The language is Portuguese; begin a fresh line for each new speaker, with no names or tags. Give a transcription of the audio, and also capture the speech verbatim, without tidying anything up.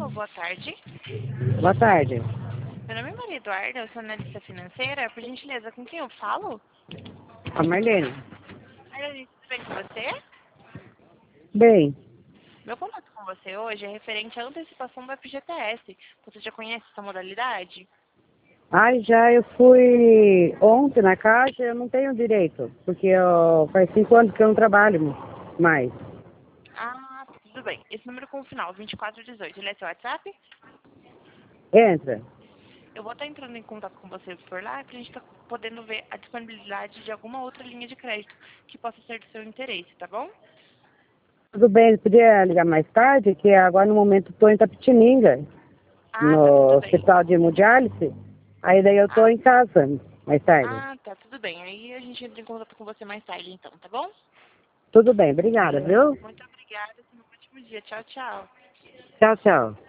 Alô, boa tarde.
Boa tarde.
Meu nome é Maria Eduarda, eu sou analista financeira. Por gentileza, com quem eu falo?
A Marlene.
Marlene, tudo bem com você?
Bem,
Meu contato com você hoje é referente à antecipação do F G T S. Você já conhece essa modalidade?
ai, já eu fui ontem na caixa, eu não tenho direito, porque eu, faz cinco anos que eu não trabalho mais.
Ah, tudo bem. Esse número com o final, vinte e quatro dezoito, ele é seu WhatsApp?
Entra.
Eu vou estar entrando em contato com você por lá para a gente estar podendo ver a disponibilidade de alguma outra linha de crédito que possa ser do seu interesse, tá bom?
Tudo bem, podia ligar mais tarde, que agora no momento estou em Tapetininga,
Ah, tá
no
tudo bem.
hospital de hemodiálise, aí daí eu estou
Ah,
em casa mais tarde.
ah, tá tudo bem. Aí a gente entra em contato com você mais tarde, então, tá bom?
Tudo bem, obrigada, viu?
Muito obrigada. Tenha um ótimo dia. Tchau, tchau.
Tchau, tchau.